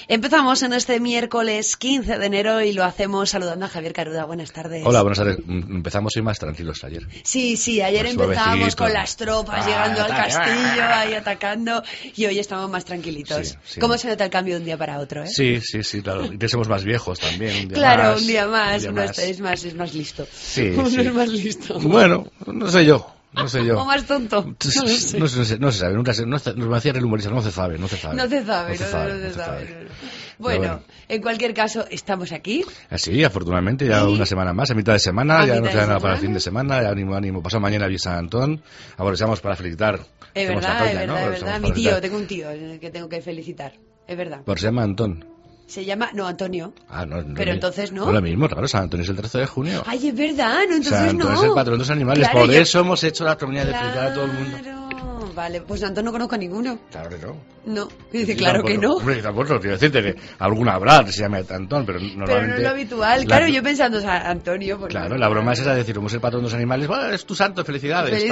Empezamos en este miércoles 15 de enero y lo hacemos saludando a Javier Caruda. Buenas tardes. Hola, buenas tardes. Empezamos hoy más tranquilos ayer. Sí, ayer más empezamos con suavecito. las tropas llegando al castillo, ahí atacando, y hoy estamos más tranquilitos. Sí. ¿Cómo se nota el cambio de un día para otro, Sí, claro. Y que somos más viejos también. Un día más. Es más listo. Sí. Uno es más listo. Bueno, no sé yo. O más tonto. No se sabe. Nunca nos me hacía el humorista. No se sabe. No se sabe. Bueno, en cualquier caso, estamos aquí. Sí, afortunadamente, ya una semana más, a mitad de semana, ya no queda nada para el fin de semana, ya ánimo. Pasado mañana vi San Antón, aprovechamos para felicitar. Es verdad. Mi tío, tengo un tío que tengo que felicitar. Es verdad. Se llama Antón. Se llama, Antonio. No. Pero entonces no. No lo mismo, claro, San Antonio es el 13 de junio. Ay, es verdad, entonces San Antonio no. es el patrón de los animales, claro, por eso hemos hecho la comunidad de felicitar a todo el mundo. Claro, vale, pues Antón no conozco a ninguno. Claro que no. No, dice, claro que no. Hombre, tampoco quiero decirte que alguna habrá que se llame Antón, pero normalmente... Pero no es lo habitual, claro, yo pensando, o sea, Antonio... Pues claro, no, la broma es esa de decir, como es el patrón de los animales, bueno, es tu santo, felicidades.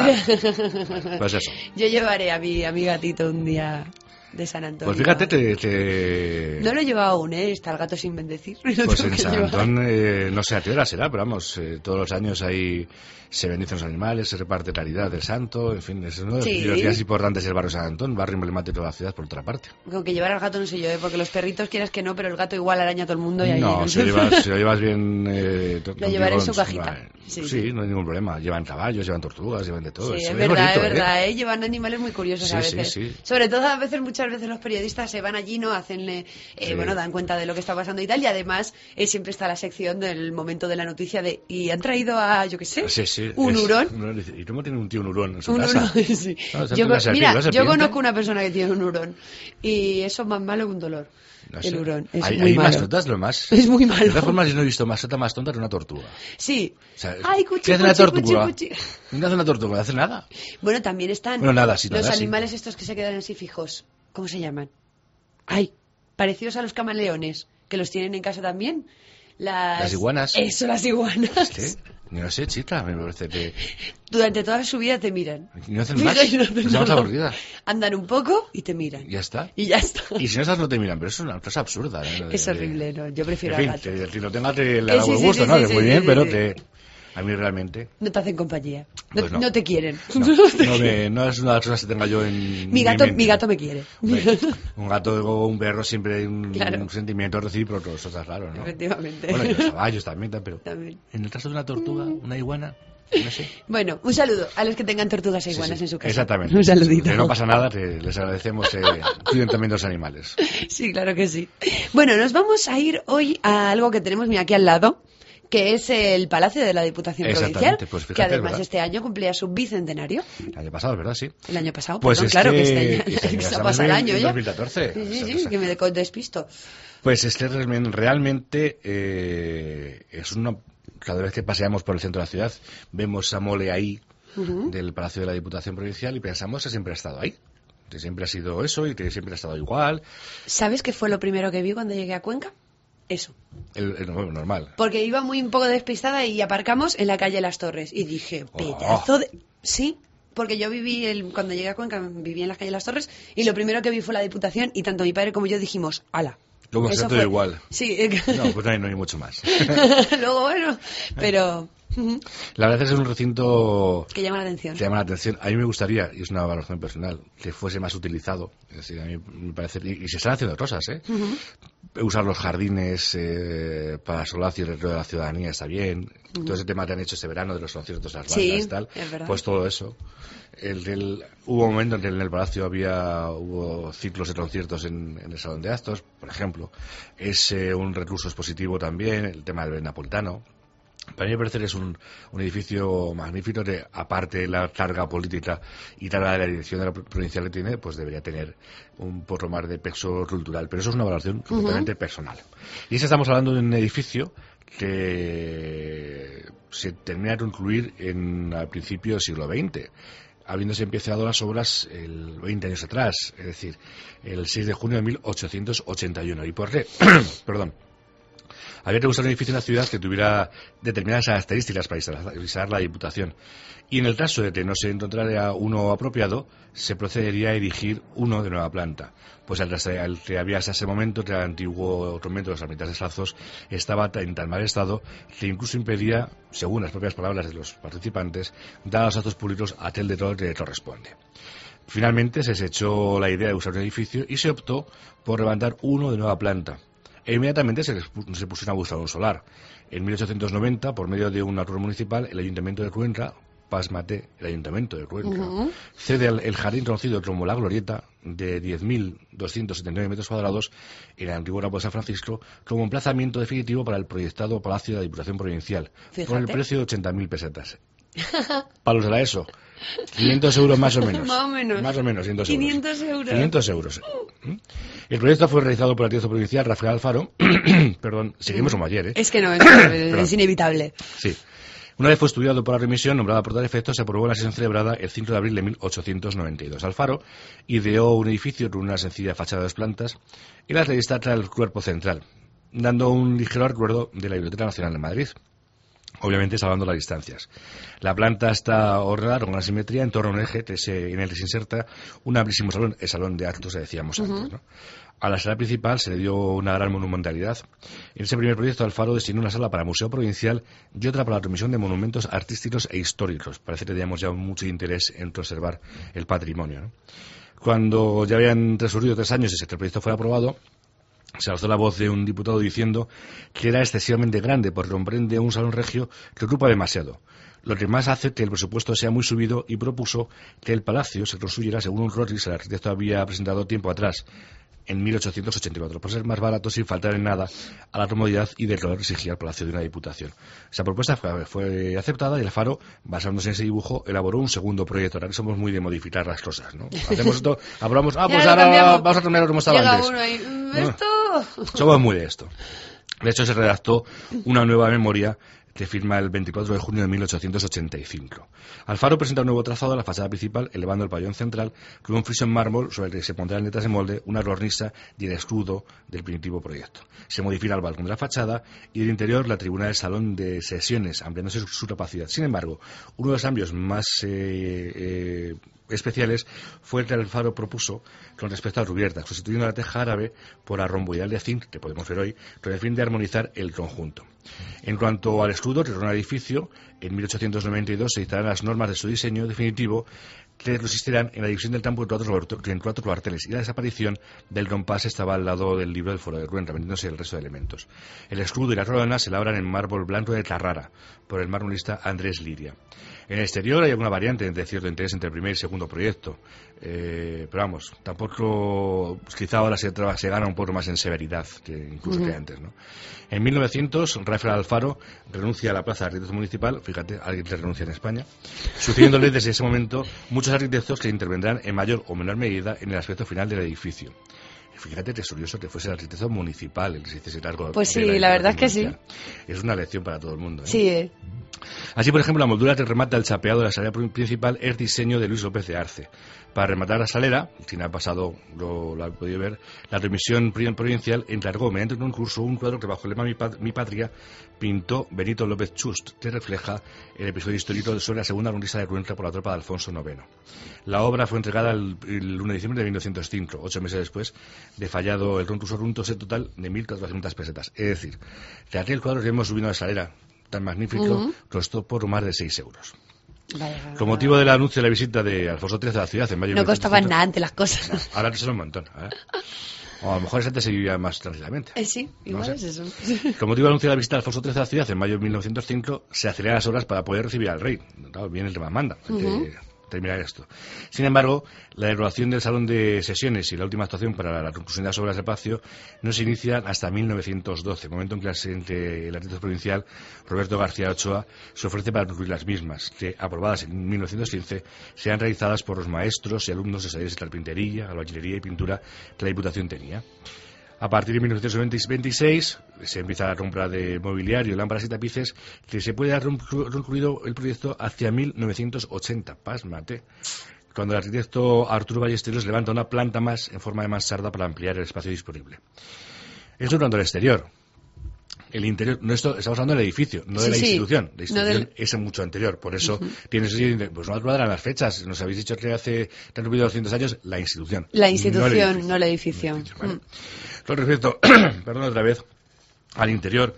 Pues eso. Yo llevaré a mi gatito un día... de San Antonio. Pues fíjate, No lo he llevado aún, está el gato sin bendecir. Pues en San Antón, no sé a qué hora será, pero vamos, todos los años ahí se bendicen los animales, se reparte caridad del santo, en fin, es uno de los días importantes del barrio San Antón, barrio emblemático de la ciudad, por otra parte. Con que llevar al gato no sé yo, porque los perritos quieras que no, pero el gato igual araña a todo el mundo y ahí no, si lo llevas bien... lo llevaré en su cajita. Sí, no hay ningún problema. Llevan caballos, llevan tortugas, llevan de todo. Sí, eso. es verdad, llevan animales muy curiosos a veces. Sí. Sobre todo muchas veces los periodistas se van allí, ¿no? Hacenle, dan cuenta de lo que está pasando y tal, y además siempre está la sección del momento de la noticia de, y han traído a, yo qué sé, un hurón. ¿Y cómo tiene un tío un hurón en su casa? Sí. Yo conozco una persona que tiene un hurón y eso es más malo que un dolor. No sé. El hurón es muy malo. Mascotas, lo más. Es muy malo. De todas formas, yo no he visto mascota más tonta que una tortuga. Sí. O sea, ay, ¿qué hace una tortuga? No hace una tortuga, no hace nada. Bueno, también están los animales estos que se quedan así fijos. ¿Cómo se llaman? Ay, parecidos a los camaleones, que los tienen en casa también. Las iguanas. Eso, las iguanas. ¿Qué? Yo no sé, chica, me parece que... Durante toda su vida te miran. Y no hacen más, no más aburrida. Andan un poco y te miran. Ya está. Y ya está. Y si no estás no te miran, pero eso es una cosa absurda. Es horrible, ¿no? Yo prefiero al gato. Si lo tengas te le da buen gusto, ¿no? Que muy bien, pero a mí realmente... No te hacen compañía. Pues no te quieren. No es una de las cosas que tenga yo en mi gato me quiere. Hombre, un gato o un perro siempre hay un sentimiento recíproco, eso está claro, ¿no? Efectivamente. Bueno, y los caballos también, pero también. En el caso de una tortuga, una iguana, no sé. Bueno, un saludo a los que tengan tortugas e iguanas en su casa. Exactamente. Un saludito. Que no pasa nada, les agradecemos cuiden también los animales. Sí, claro que sí. Bueno, nos vamos a ir hoy a algo que tenemos aquí al lado, que es el Palacio de la Diputación Provincial, pues fíjate, que además este año cumplía su bicentenario. El año pasado, ¿verdad? Sí. El año pasado, pues claro que este año se pasa el año en ya. 2014. Sí, que me despisto. Pues realmente es una... Cada vez que paseamos por el centro de la ciudad, vemos a mole ahí del Palacio de la Diputación Provincial y pensamos que siempre ha estado ahí. Que siempre ha sido eso y que siempre ha estado igual. ¿Sabes qué fue lo primero que vi cuando llegué a Cuenca? Eso. Normal. Porque iba muy un poco despistada y aparcamos en la calle Las Torres. Y dije, pedazo de... Sí, porque yo cuando llegué a Cuenca viví en la calle Las Torres y lo primero que vi fue la Diputación y tanto mi padre como yo dijimos, ¡hala! Luego se todo igual. Sí. No, pues no hay mucho más. Luego, bueno, pero... La verdad es que es un recinto... que llama la atención. Que llama la atención. A mí me gustaría, y es una valoración personal, que fuese más utilizado. Es decir, a mí me parece... Y se están haciendo cosas, Usar los jardines para solacio y recreo de la ciudadanía está bien. Todo ese tema que han hecho este verano de los conciertos, las bandas y tal. Es verdad. Pues todo eso. Hubo un momento en que en el Palacio hubo ciclos de conciertos en el Salón de Actos, por ejemplo. Es un recurso expositivo también, el tema del napolitano. Para mí me parece que es un edificio magnífico que, aparte de la carga política y de la dirección de la provincial que tiene, pues debería tener un poco más de peso cultural. Pero eso es una valoración completamente personal. Y estamos hablando de un edificio que se termina de concluir al principio del siglo XX, habiéndose empezado las obras 20 años atrás, es decir, el 6 de junio de 1881. ¿Y por qué? Perdón. Había que buscar un edificio en la ciudad que tuviera determinadas características para instalar la Diputación. Y en el caso de que no se encontrara uno apropiado, se procedería a erigir uno de nueva planta. Pues el que había hasta ese momento, que el antiguo convento de los ermitas descalzos, estaba en tan mal estado que incluso impedía, según las propias palabras de los participantes, dar a los actos públicos aquel decoro que corresponde. Finalmente se desechó la idea de usar un edificio y se optó por levantar uno de nueva planta. E inmediatamente se pusieron a buscar un solar. En 1890, por medio de un acuerdo municipal, el Ayuntamiento de Cuenca, pásmate, el Ayuntamiento de Cuenca, cede el jardín conocido como La Glorieta, de 10.279 metros cuadrados, en el antiguo campo de San Francisco, como emplazamiento definitivo para el proyectado Palacio de la Diputación Provincial, por el precio de 80.000 pesetas. Palos de la ESO, 500 euros más o menos. Más o menos, 500 euros. 500 euros. El proyecto fue realizado por el arquitecto provincial Rafael Alfaro. Perdón, seguimos como ayer, ¿eh? Es que no, es inevitable. Sí. Una vez fue estudiado por la remisión, nombrada por tal efecto, se aprobó en la sesión celebrada el 5 de abril de 1892. Alfaro ideó un edificio con una sencilla fachada de 2 plantas y las destaca el cuerpo central, dando un ligero recuerdo de la Biblioteca Nacional de Madrid. Obviamente salvando las distancias. La planta está ordenada con una simetría en torno a un eje en el que se inserta un amplísimo salón, el salón de actos que decíamos antes, ¿no? A la sala principal se le dio una gran monumentalidad. En ese primer proyecto Alfaro destinó una sala para Museo Provincial y otra para la Comisión de Monumentos Artísticos e Históricos. Parece que teníamos ya mucho interés en conservar el patrimonio, ¿no? Cuando ya habían transcurrido 3 años desde que el proyecto fuera aprobado, se alzó la voz de un diputado diciendo que era excesivamente grande porque comprende un salón regio que ocupa demasiado, lo que más hace que el presupuesto sea muy subido, y propuso que el palacio se construyera según un croquis que el arquitecto había presentado tiempo atrás, en 1884, por ser más barato sin faltar en nada a la comodidad y del calor que exigía el Palacio de una Diputación. Esa propuesta fue aceptada y Alfaro, basándose en ese dibujo, elaboró un segundo proyecto. Ahora que somos muy de modificar las cosas, ¿no? Hacemos esto, aprobamos, pues ahora vamos a cambiar como estaba antes. Uno ahí, Somos muy de esto. De hecho, se redactó una nueva memoria que firma el 24 de junio de 1885. Alfaro presenta un nuevo trazado a la fachada principal, elevando el pabellón central con un friso en mármol sobre el que se pondrán letras de molde, una cornisa y el escudo del primitivo proyecto. Se modifica el balcón de la fachada y el interior la tribuna del salón de sesiones, ampliándose su capacidad. Sin embargo, uno de los cambios más especiales fue el que Alfaro propuso con respecto a la cubierta, sustituyendo la teja árabe por la romboidal de zinc, que podemos ver hoy, con el fin de armonizar el conjunto. En cuanto al escudo que rodea el edificio, en 1892 se dictarán las normas de su diseño definitivo, que consistirán en la división del campo en 4 cuarteles y la desaparición del compás estaba al lado del libro del Foro de Cuenca, vendiéndose el resto de elementos. El escudo y la corona se labran en mármol blanco de Carrara por el marmolista Andrés Liria. En el exterior hay alguna variante de cierto interés entre el primer y segundo proyecto, pero vamos, tampoco, pues quizá ahora se gana un poco más en severidad que incluso que antes, ¿no? En 1900, Rafael Alfaro renuncia a la plaza de arquitecto municipal, fíjate, alguien que renuncia en España, sucediéndole desde ese momento muchos arquitectos que intervendrán en mayor o menor medida en el aspecto final del edificio. Fíjate que es curioso que fuese el arquitecto municipal el que se hiciese cargo. Pues sí, la verdad es que sí. Es una lección para todo el mundo, ¿eh? Sí, Así, por ejemplo, la moldura que remata el chapeado de la salera principal es diseño de Luis López de Arce. Para rematar la salera, quien ha pasado lo ha podido ver, la remisión provincial encargó mediante un concurso un cuadro que bajo el lema Mi Patria pintó Benito López Chust, que refleja el episodio histórico sobre la segunda conquista de Cuenca por la tropa de Alfonso IX. La obra fue entregada el 1 de diciembre de 1905, 8 meses después de fallado el concurso, con un total de 1.400 pesetas. Es decir, que aquel cuadro que hemos subido a la escalera tan magnífico costó por más de 6 euros. Vaya. Con motivo del anuncio de la visita de Alfonso XIII a la ciudad en mayo de 1900... No costaban nada antes las cosas. No, ahora que son un montón. O a lo mejor antes se vivía más tranquilamente. Sí, igual no sé. Es eso. Con motivo del anuncio de la visita de Alfonso XIII a la ciudad en mayo de 1905, se aceleran las horas para poder recibir al rey. Claro, viene el que más manda. Terminar esto. Sin embargo, la derogación del salón de sesiones y la última actuación para la conclusión de las obras de Palacio no se inician hasta 1912, momento en que el arquitecto provincial Roberto García Ochoa se ofrece para concluir las mismas, que, aprobadas en 1915, sean realizadas por los maestros y alumnos de talleres de carpintería, albañilería y pintura que la Diputación tenía. A partir de 1926 se empieza la compra de mobiliario, lámparas y tapices, que se puede dar concluido el proyecto hacia 1980. Pásmate. Cuando el arquitecto Arturo Ballesteros levanta una planta más en forma de mansarda para ampliar el espacio disponible. Esto en cuanto al exterior. El interior, no estamos hablando del edificio, no de la institución. La institución es mucho anterior, por eso tienes pues no cuadran las fechas. Nos habéis dicho que hace tan rápido 200 años la institución. La institución, no el edificio. Vale. Con respecto, perdón otra vez, al interior,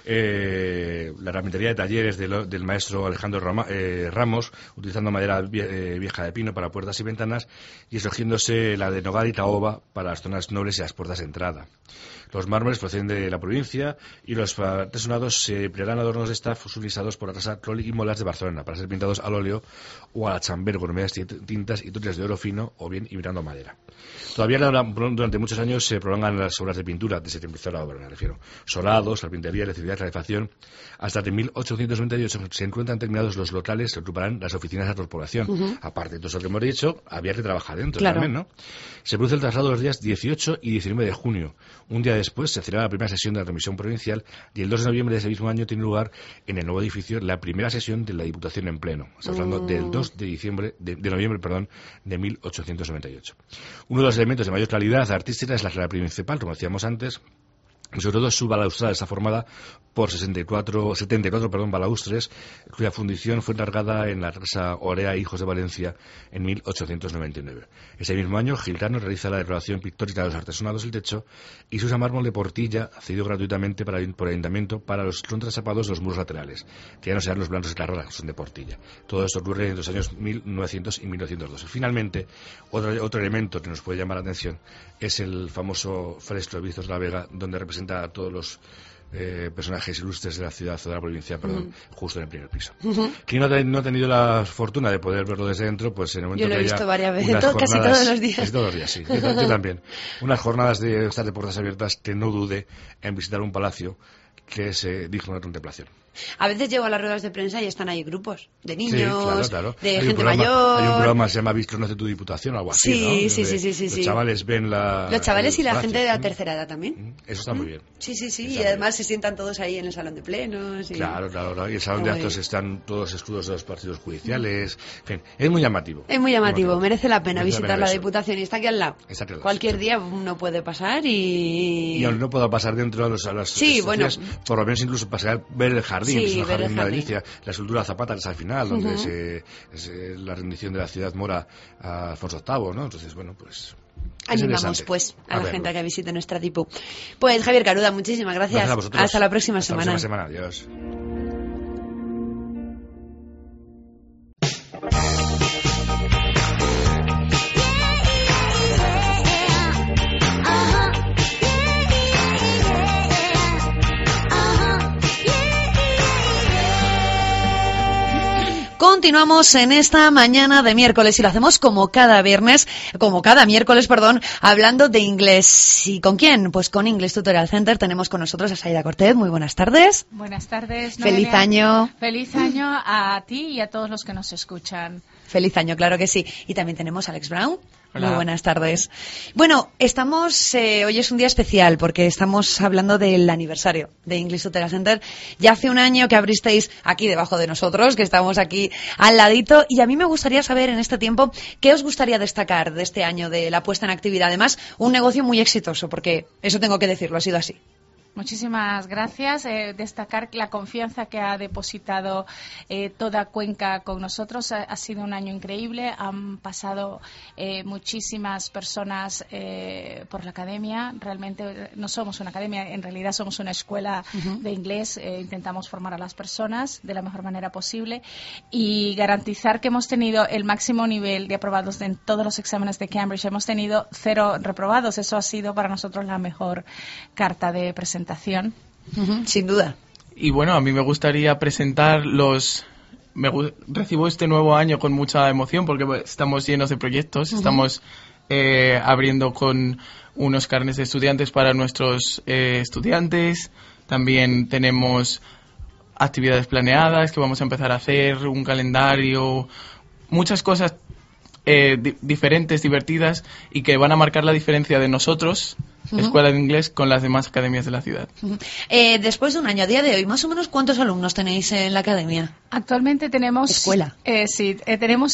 la carpintería de talleres del maestro Alejandro Ramos, utilizando madera vieja de pino para puertas y ventanas, y escogiéndose la de nogal y caoba para las zonas nobles y las puertas de entrada. Los mármoles proceden de la provincia y los artesonados se emplearán adornos de esta fusionizados por la casa Crowley y Molas de Barcelona para ser pintados al óleo o a la chamber con medias tintas y toques de oro fino o bien imitando madera. Todavía durante muchos años se prolongan las obras de pintura, desde que empezó la obra, me refiero. Solados, carpintería, electricidad, calefacción. Hasta que en 1898 se encuentran terminados los locales que ocuparán las oficinas de la corporación. Aparte de todo eso que hemos dicho, había que trabajar dentro también, ¿no? Se produce el traslado los días 18 y 19 de junio. Un día después se celebra la primera sesión de la remisión provincial y el 2 de noviembre de ese mismo año tiene lugar en el nuevo edificio la primera sesión de la Diputación en pleno. Estamos hablando del 2 de noviembre de 1898. Uno de los elementos de mayor calidad artística es la sala principal, como decíamos antes. Y sobre todo su balaustrada está formada por 74 balaustres, cuya fundición fue encargada en la casa Orea Hijos de Valencia en 1899. Ese mismo año, Gilcano realiza la decoración pictórica de los artesonados del techo y se usa mármol de Portilla, cedido gratuitamente por el Ayuntamiento para los contrachapados de los muros laterales, que ya no serán los blancos de Carrara, que son de Portilla. Todo esto ocurre en los años 1900 y 1902. Y finalmente, otro elemento que nos puede llamar la atención es el famoso fresco de Víctor de la Vega, donde representa a todos los personajes ilustres de la ciudad o de la provincia, justo en el primer piso. Quien no ha tenido la fortuna de poder verlo desde dentro, pues en el momento yo lo he que visto haya varias veces, casi todos los días. Casi todos los días, sí. Yo también. Unas jornadas de estar de puertas abiertas, que no dude en visitar un palacio que es digno de contemplación. A veces llego a las ruedas de prensa y están ahí grupos de niños, claro. de gente mayor. Hay un programa que se llama Visto Conoce tu Diputación o algo así, ¿no? Sí. Los chavales ven los chavales y la gente de la tercera edad también. Eso está muy bien. Sí. Y además se sientan todos ahí en el salón de plenos. Claro. Y el salón de actos están todos escudos de los partidos judiciales. En fin, es muy llamativo. Es muy llamativo. Merece la pena visitar la Diputación y está aquí al lado. Cualquier día uno puede pasar y aunque no pueda pasar dentro a las por lo menos incluso pasar, ver el jardín. Es un jardín. Delicia. La escultura Zapata, que es al final, donde es la rendición de la ciudad mora a Alfonso VIII, ¿no? Entonces, bueno, pues... Animamos, pues, a la gente a que visite nuestra Dipu. Pues, Javier Caruda, muchísimas gracias. Hasta la próxima semana. Hasta la próxima semana. Adiós. Continuamos en esta mañana de miércoles y lo hacemos como cada miércoles, hablando de inglés. ¿Y con quién? Pues con English Tutorial Center tenemos con nosotros a Saida Cortez. Muy buenas tardes. Buenas tardes. Feliz año. Feliz año a ti y a todos los que nos escuchan. Feliz año, claro que sí. Y también tenemos a Alex Brown. Hola. Muy buenas tardes. Bueno, hoy es un día especial porque estamos hablando del aniversario de English Tutorial Center. Ya hace un año que abristeis aquí debajo de nosotros, que estamos aquí al ladito, y a mí me gustaría saber en este tiempo qué os gustaría destacar de este año de la puesta en actividad. Además, un negocio muy exitoso, porque eso tengo que decirlo, ha sido así. Muchísimas gracias. Destacar la confianza que ha depositado toda Cuenca con nosotros. Ha sido un año increíble. Han pasado muchísimas personas por la academia. Realmente no somos una academia, en realidad somos una escuela de inglés. Intentamos formar a las personas de la mejor manera posible y garantizar que hemos tenido el máximo nivel de aprobados en todos los exámenes de Cambridge. Hemos tenido 0 reprobados. Eso ha sido para nosotros la mejor carta de presentación. Sin duda. Y bueno, a mí me gustaría presentar recibo este nuevo año con mucha emoción porque estamos llenos de proyectos. Estamos abriendo con unos carnets de estudiantes para nuestros estudiantes. También tenemos actividades planeadas que vamos a empezar a hacer, un calendario, muchas cosas diferentes, divertidas y que van a marcar la diferencia de nosotros escuela de inglés con las demás academias de la ciudad. Después de un año, a día de hoy, más o menos, ¿cuántos alumnos tenéis en la academia? Actualmente tenemos... Escuela. Tenemos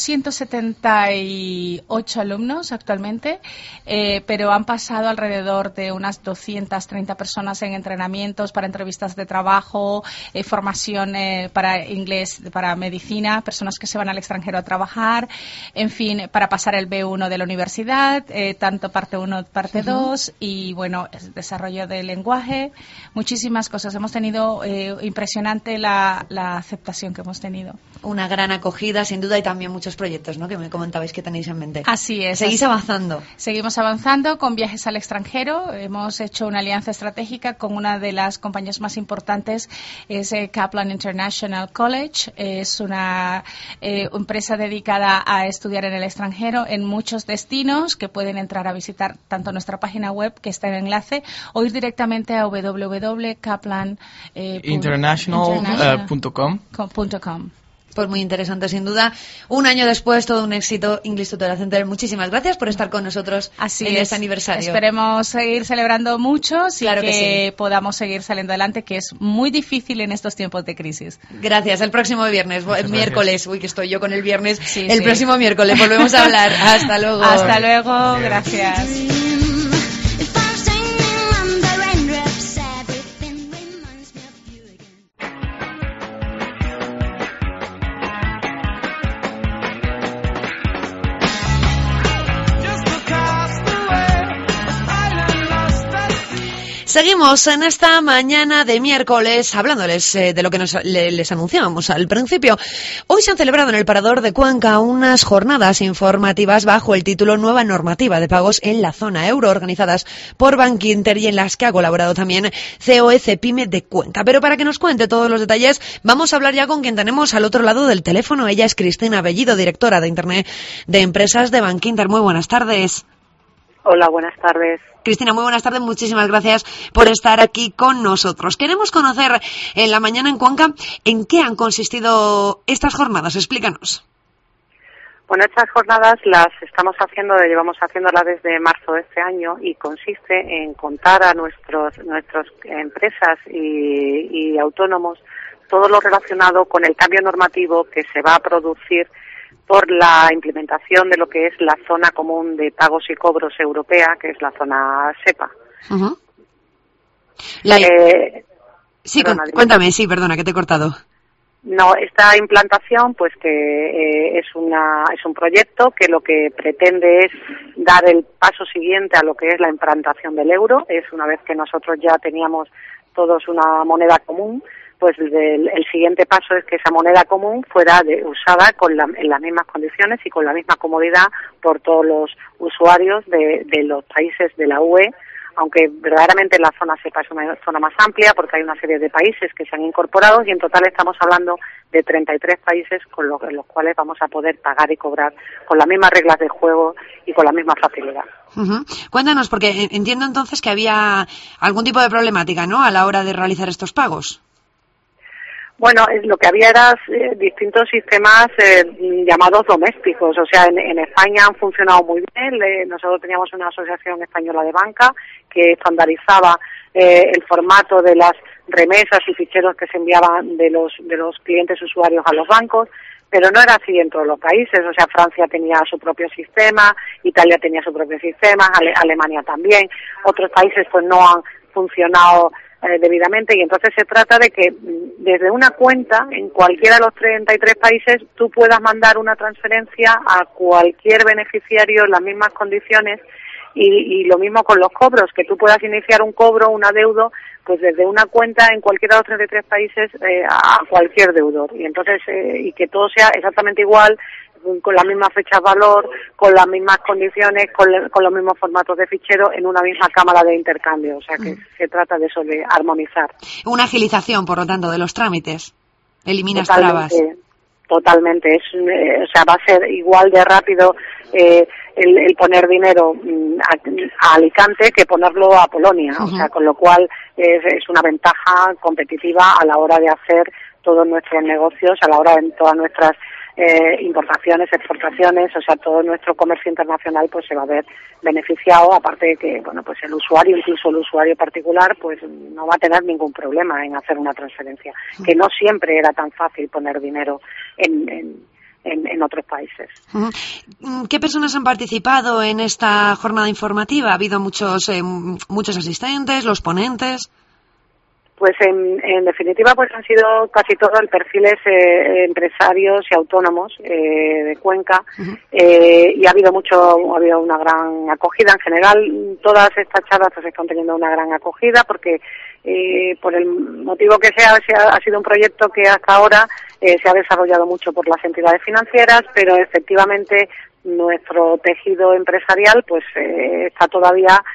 178 alumnos actualmente, pero han pasado alrededor de unas 230 personas en entrenamientos para entrevistas de trabajo, formación para inglés, para medicina, personas que se van al extranjero a trabajar, en fin, para pasar el B1 de la universidad, tanto parte 1, parte 2, y bueno, desarrollo del lenguaje, muchísimas cosas. Hemos tenido impresionante la aceptación que hemos tenido. Una gran acogida, sin duda, y también muchos proyectos, ¿no?, que me comentabais que tenéis en mente. Así es. ¿Seguís avanzando? Seguimos avanzando con viajes al extranjero. Hemos hecho una alianza estratégica con una de las compañías más importantes, es Kaplan International College. Es una empresa dedicada a estudiar en el extranjero en muchos destinos, que pueden entrar a visitar tanto nuestra página web, que está en enlace, o ir directamente a www.kaplan.international.com. Pues muy interesante, sin duda. Un año después, todo un éxito. English Tutorial Center, muchísimas gracias por estar con nosotros en este aniversario. Esperemos seguir celebrando muchos y claro que podamos seguir saliendo adelante, que es muy difícil en estos tiempos de crisis. Gracias. El próximo viernes, miércoles, uy, que estoy yo con el viernes. Sí, próximo miércoles volvemos a hablar. Hasta luego. Hasta luego, gracias. Seguimos en esta mañana de miércoles hablándoles de lo que les anunciábamos al principio. Hoy se han celebrado en el Parador de Cuenca unas jornadas informativas bajo el título Nueva Normativa de Pagos en la Zona Euro, organizadas por Bankinter y en las que ha colaborado también COE Pyme de Cuenca. Pero para que nos cuente todos los detalles, vamos a hablar ya con quien tenemos al otro lado del teléfono. Ella es Cristina Bellido, directora de Internet de Empresas de Bankinter. Muy buenas tardes. Hola, buenas tardes. Cristina, muy buenas tardes. Muchísimas gracias por estar aquí con nosotros. Queremos conocer en la mañana en Cuenca en qué han consistido estas jornadas. Explícanos. Bueno, estas jornadas las llevamos haciéndolas desde marzo de este año y consiste en contar a nuestras empresas y autónomos todo lo relacionado con el cambio normativo que se va a producir por la implementación de lo que es la zona común de pagos y cobros europea, que es la zona SEPA. Uh-huh. Cuéntame, perdona, que te he cortado. No, esta implantación, pues que es un proyecto que lo que pretende es dar el paso siguiente a lo que es la implantación del euro. Es una vez que nosotros ya teníamos todos una moneda común, pues el siguiente paso es que esa moneda común fuera usada en las mismas condiciones y con la misma comodidad por todos los usuarios de los países de la UE, aunque verdaderamente la zona SEPA es una zona más amplia porque hay una serie de países que se han incorporado y en total estamos hablando de 33 países con los cuales vamos a poder pagar y cobrar con las mismas reglas de juego y con la misma facilidad. Uh-huh. Cuéntanos, porque entiendo entonces que había algún tipo de problemática, ¿no?, a la hora de realizar estos pagos. Bueno, lo que había era distintos sistemas llamados domésticos. O sea, en España han funcionado muy bien. Nosotros teníamos una asociación española de banca que estandarizaba el formato de las remesas y ficheros que se enviaban de los clientes usuarios a los bancos, pero no era así en todos los países. O sea, Francia tenía su propio sistema, Italia tenía su propio sistema, Alemania también. Otros países pues no han funcionado debidamente, y entonces se trata de que desde una cuenta en cualquiera de los 33 países tú puedas mandar una transferencia a cualquier beneficiario en las mismas condiciones, y lo mismo con los cobros, que tú puedas iniciar un cobro, un adeudo, pues desde una cuenta en cualquiera de los 33 países a cualquier deudor, y entonces y que todo sea exactamente igual, con las mismas fechas valor, con las mismas condiciones, con los mismos formatos de fichero en una misma cámara de intercambio. O sea que se trata de eso, de armonizar. Una agilización, por lo tanto, de los trámites. Eliminas trabas. Totalmente. O sea, va a ser igual de rápido el poner dinero a Alicante que ponerlo a Polonia. Uh-huh. O sea, con lo cual es una ventaja competitiva a la hora de hacer todos nuestros negocios, a la hora de todas nuestras importaciones, exportaciones, o sea, todo nuestro comercio internacional pues se va a ver beneficiado, aparte de que, bueno, pues el usuario, incluso el usuario particular, pues no va a tener ningún problema en hacer una transferencia, que no siempre era tan fácil poner dinero en otros países. ¿Qué personas han participado en esta jornada informativa? ¿Ha habido muchos asistentes, los ponentes? Pues en definitiva pues han sido casi todos perfiles empresarios y autónomos de Cuenca, y ha habido una gran acogida. En general todas estas charlas pues están teniendo una gran acogida porque por el motivo que sea ha sido un proyecto que hasta ahora se ha desarrollado mucho por las entidades financieras, pero efectivamente nuestro tejido empresarial pues está todavía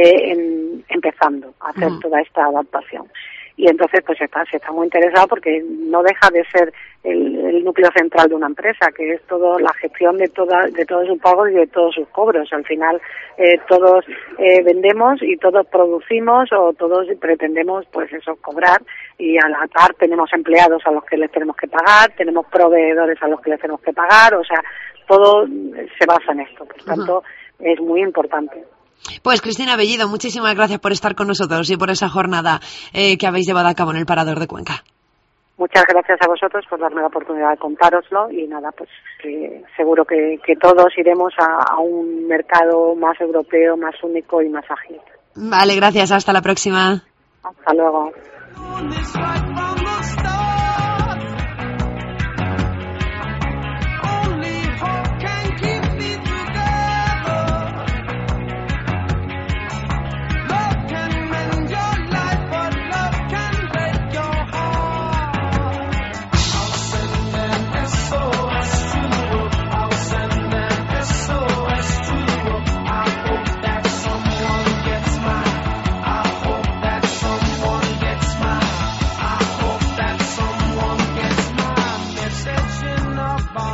empezando a hacer toda esta adaptación. Y entonces pues se está muy interesado porque no deja de ser el núcleo central de una empresa, que es todo la gestión de todos sus pagos y de todos sus cobros. Al final todos vendemos y todos producimos o todos pretendemos pues eso, cobrar, y a la par tenemos empleados a los que les tenemos que pagar, tenemos proveedores a los que les tenemos que pagar, o sea, todo se basa en esto. Por tanto, es muy importante. Pues Cristina Bellido, muchísimas gracias por estar con nosotros y por esa jornada que habéis llevado a cabo en el Parador de Cuenca. Muchas gracias a vosotros por darme la oportunidad de contároslo, y nada, pues seguro que todos iremos a un mercado más europeo, más único y más ágil. Vale, gracias, hasta la próxima. Hasta luego.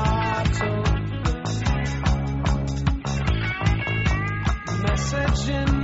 Message in